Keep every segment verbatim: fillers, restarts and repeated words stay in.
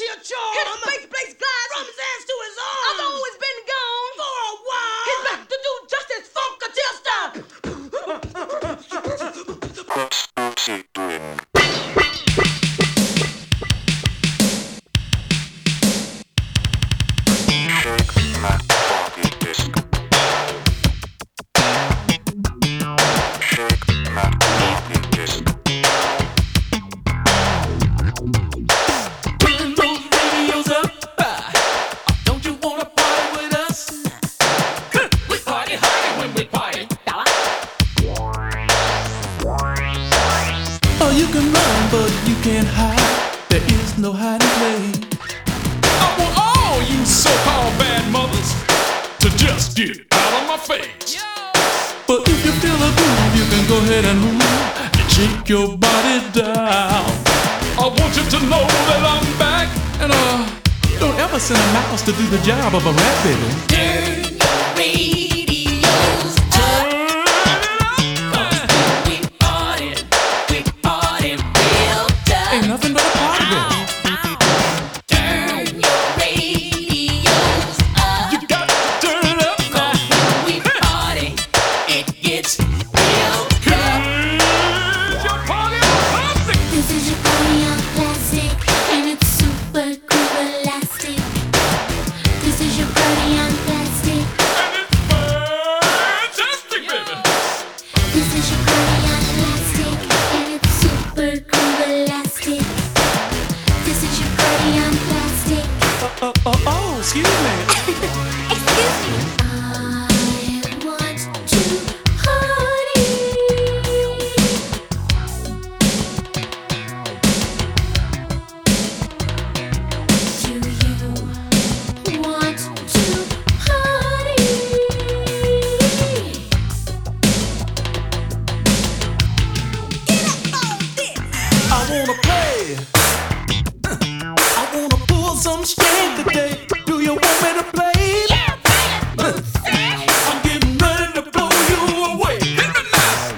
a charm. His space place glides From his hands to his arms. I've always been gone for a while. He's back to do justice, funk until stop. What's he doing? Shake my body disc. Shake my body disc. Turn those radios up. Don't you wanna party with us? We party hardy when we party. Oh, you can run, but you can't hide. There is no hiding place. I want all you so-called bad mothers to just get out of my face. But if you feel a groove, you can go ahead and move and shake your body down. I want you to know that I'm back, and uh, don't ever send a mouse to do the job of a rat, baby. Turn your radios up. We party, we party real tough. Ain't nothing but a party, baby. Turn your radios up. You got to turn it up. 'Cause when we party, it gets real tough. Here's your party classic. This is your party on plastic, and it's super cool elastic. This is your party on plastic. And it's fantastic, baby. This is your party on plastic, and it's super cool elastic. This is your party on plastic. Uh, uh, uh, oh, excuse me. Excuse me. I want to party. Do you want to party? I wanna play. I wanna pull some strings today. Do you want me to play? Yeah, play it. I'm getting ready to blow you away. Hit me now.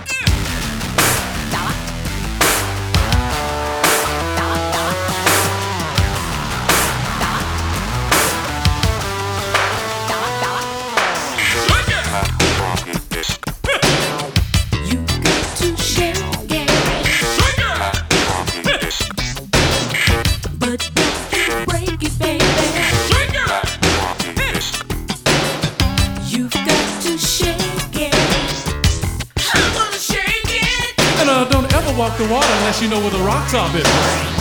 Shake it. My body disc. You got to shake it, Shake it. My body disc. but don't break it, baby. Shake it. My body disc. You've got to shake it. I'm gonna shake it. And uh, don't ever walk the water unless you know where the rocks are, baby.